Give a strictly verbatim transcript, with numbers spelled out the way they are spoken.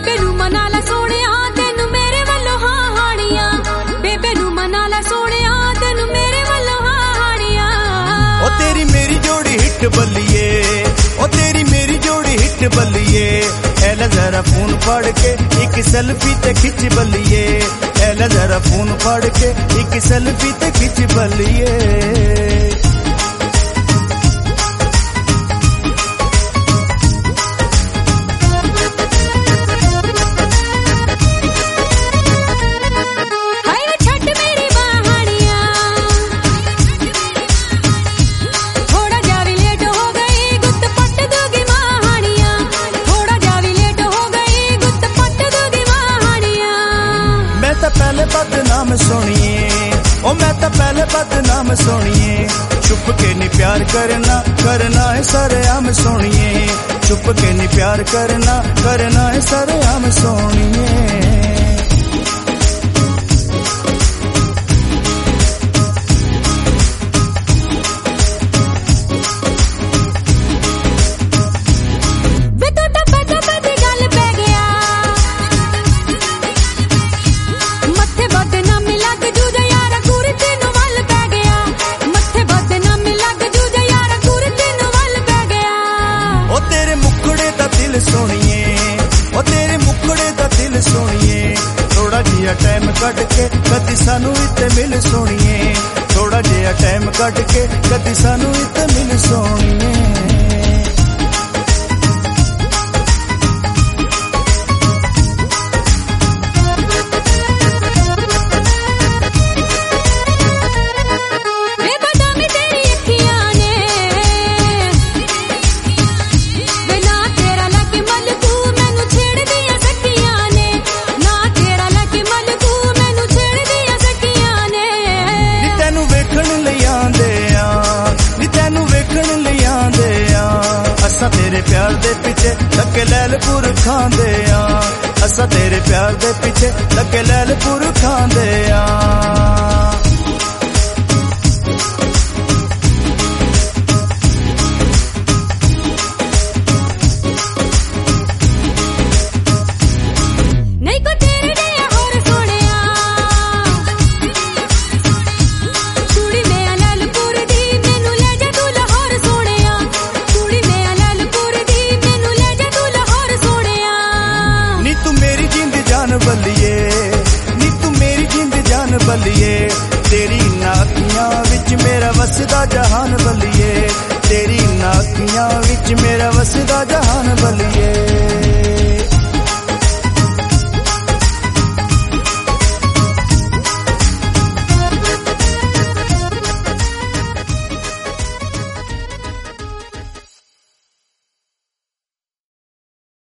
बेबे नू मना ला सोहणिया तेनू मेरे वल्लों हां हानिया, बेबे नू मना ला सोहणिया तेनू मेरे वल्लों हां हानिया। ओ तेरी मेरी जोड़ी हिट बल्लिए, ओ तेरी मेरी जोड़ी हिट बल्लिए, एला जरा फोन फड़ के एक सेल्फी ते खिंच बल्लिए, एला जरा फोन फड़ के एक सेल्फी ते खिंच बल्लिए। पहले बदनाम सोनिए, ओ मैं तो पहले बदनाम सोनिए, छुप के नहीं प्यार करना करना है सरेआम सोनिए, छुप के नहीं प्यार करना करना है सरेआम सोनिए। सोनिए ओ तेरे मुखड़े दा दिल सोनिए, थोड़ा जिहा टाइम कट के कदी सानू इत्ते मिल सोनिए, थोड़ा जिहा टाइम कट के कदी सानू इत्ते मिल सोनिए। असा तेरे प्यार दे पीछे लगे लैलपुर खांदे आ, असा तेरे प्यार दे पीछे लगे लैलपुर खांदे आ। बल्लिए नी तू मेरी जिंद जान बल्लिए, तेरी नाखियां विच मेरा वसदा जहान बल्लिए, तेरी नाखियां विच मेरा वसदा जहान बल्लिए।